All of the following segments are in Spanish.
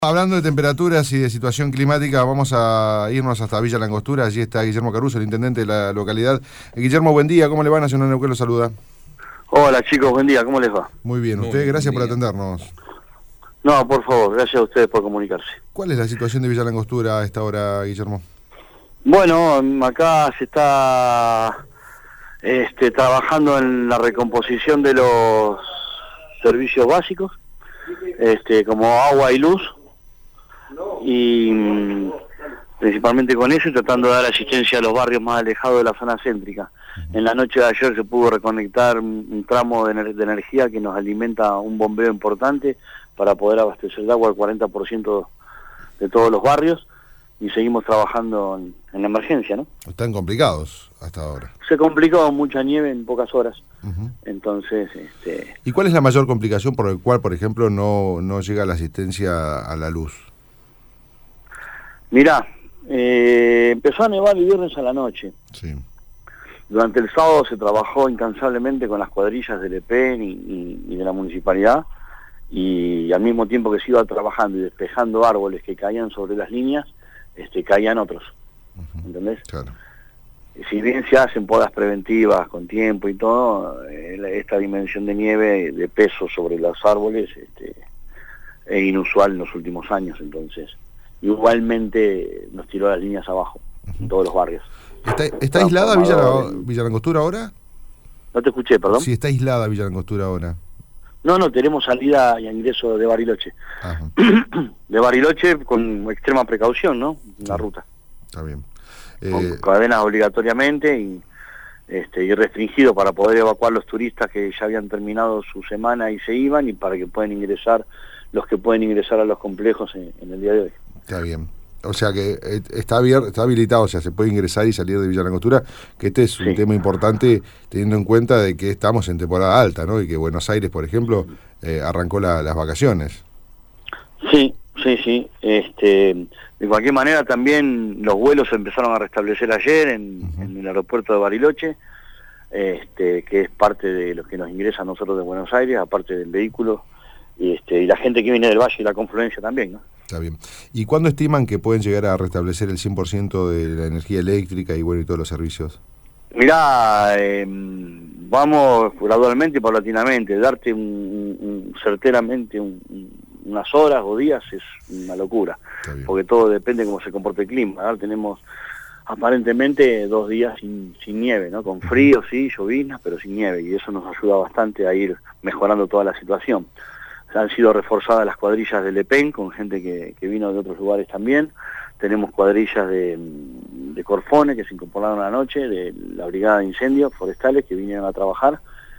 Hablando de temperaturas y de situación climática, vamos a irnos hasta Villa Langostura. Allí está Guillermo Caruso, el intendente de la localidad. Guillermo, buen día, ¿cómo le va? Nacional Neuquén lo saluda. Hola chicos, buen día, ¿cómo les va? Muy bien, usted, gracias por atendernos. No, por favor, gracias a ustedes por comunicarse. ¿Cuál es la situación de Villa Langostura a esta hora, Guillermo? Bueno, acá se está trabajando en la recomposición de los servicios básicos, como agua y luz, y principalmente con eso y tratando de dar asistencia a los barrios más alejados de la zona céntrica. En la noche de ayer se pudo reconectar un tramo de energía que nos alimenta un bombeo importante para poder abastecer de agua al 40% de todos los barrios, y seguimos trabajando en la emergencia, ¿no? Están complicados hasta ahora. Se complicó, mucha nieve en pocas horas. Entonces, ¿Y cuál es la mayor complicación por la cual, por ejemplo, no llega la asistencia a la luz? Mirá, empezó a nevar el viernes a la noche. Sí. Durante el sábado se trabajó incansablemente con las cuadrillas del EPEN y de la municipalidad, y al mismo tiempo que se iba trabajando y despejando árboles que caían sobre las líneas, caían otros. ¿Entendés? Claro. Si bien se hacen podas preventivas con tiempo y todo, esta dimensión de nieve, de peso sobre los árboles, es inusual en los últimos años. Entonces, igualmente nos tiró las líneas abajo, en todos los barrios. ¿Está aislada Villa Langostura ahora? No te escuché, perdón. Sí, está aislada Villa Langostura ahora. No, tenemos salida y ingreso de Bariloche. Ajá. De Bariloche con extrema precaución, ¿no? La ruta. Está bien. Con cadenas obligatoriamente y restringido para poder evacuar los turistas que ya habían terminado su semana y se iban, y para que puedan ingresar los que pueden ingresar a los complejos en el día de hoy. Está bien. O sea que está habilitado, o sea, se puede ingresar y salir de Villa Langostura, que este es un tema importante teniendo en cuenta de que estamos en temporada alta, ¿no? Y que Buenos Aires, por ejemplo, arrancó las vacaciones. Sí. De cualquier manera también los vuelos se empezaron a restablecer ayer en el aeropuerto de Bariloche, que es parte de lo que nos ingresa a nosotros de Buenos Aires, aparte del vehículo, y la gente que viene del Valle y la confluencia también, ¿no? Está bien. ¿Y cuándo estiman que pueden llegar a restablecer el 100% de la energía eléctrica y todos los servicios? Mirá, vamos gradualmente y paulatinamente. Darte certeramente unas horas o días es una locura, porque todo depende de cómo se comporte el clima. Ahora tenemos aparentemente 2 días sin nieve, ¿no? Con frío, sí, lloviznas, pero sin nieve, y eso nos ayuda bastante a ir mejorando toda la situación. Han sido reforzadas las cuadrillas del EPEN con gente que vino de otros lugares también. Tenemos cuadrillas de Corfone que se incorporaron anoche, de la Brigada de Incendios Forestales que vinieron a trabajar.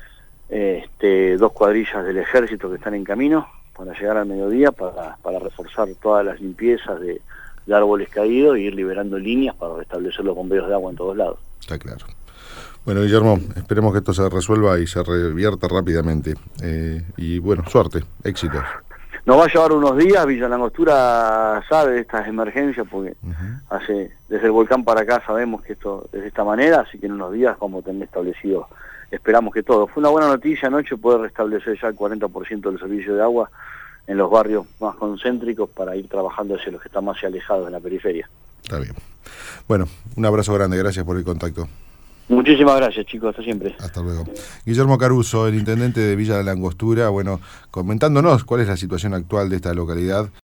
2 cuadrillas del Ejército que están en camino para llegar al mediodía para reforzar todas las limpiezas de árboles caídos y ir liberando líneas para restablecer los bombeos de agua en todos lados. Está claro. Bueno, Guillermo, esperemos que esto se resuelva y se revierta rápidamente. Y bueno, suerte, éxitos. Nos va a llevar unos días. Villa Langostura sabe de estas emergencias porque desde el volcán para acá sabemos que esto es de esta manera, así que en unos días vamos a tener establecido, esperamos que todo. Fue una buena noticia anoche poder restablecer ya el 40% del servicio de agua en los barrios más concéntricos para ir trabajando hacia los que están más alejados de la periferia. Está bien. Bueno, un abrazo grande, gracias por el contacto. Muchísimas gracias, chicos, hasta siempre. Hasta luego. Guillermo Caruso, el intendente de Villa Langostura, bueno, comentándonos cuál es la situación actual de esta localidad.